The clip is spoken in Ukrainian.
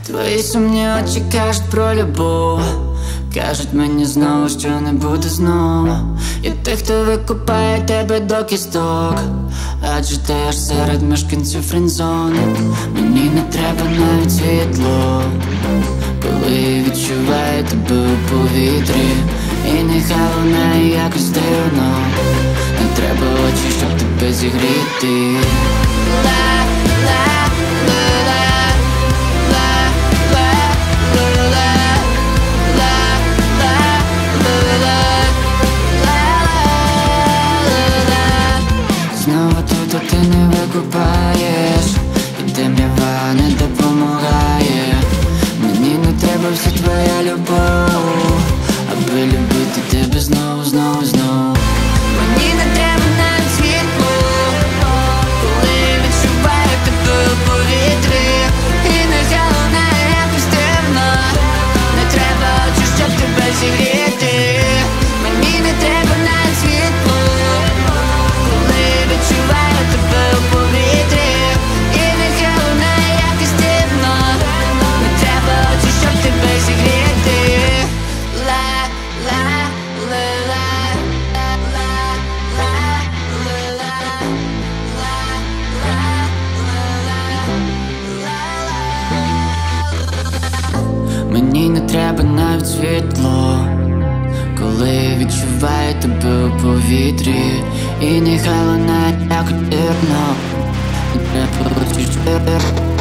Твої сумні очі кажуть про любов, кажуть мені знову, що не буде знову. І тих, хто викупає тебе до кісток, адже ти аж серед мешканців френдзони. Мені не треба навіть світло, коли відчуваю тебе у повітрі. І нехай лунає якось дивно, не треба очі, щоб тебе зігріти. Знову тут, а ти не викупаєш, і темрява не допомагає. Мені не треба вся твоя любов, аби любити тебе знову, знову, знову. Мені не треба навіть світло, коли відчуваю тебе у повітрі. І нехай лунає якось дивно, не треба очі, щоб тебе зігріти. Мені не треба навіть світло, коли відчуваю тебе у повітрі. І нехай лунає якось дивно, не треба очі, щоб тебе зігріти. Мені не треба навіть світло, коли відчуваю тебе у повітрі. І нехай лунає як дивно, не треба очі,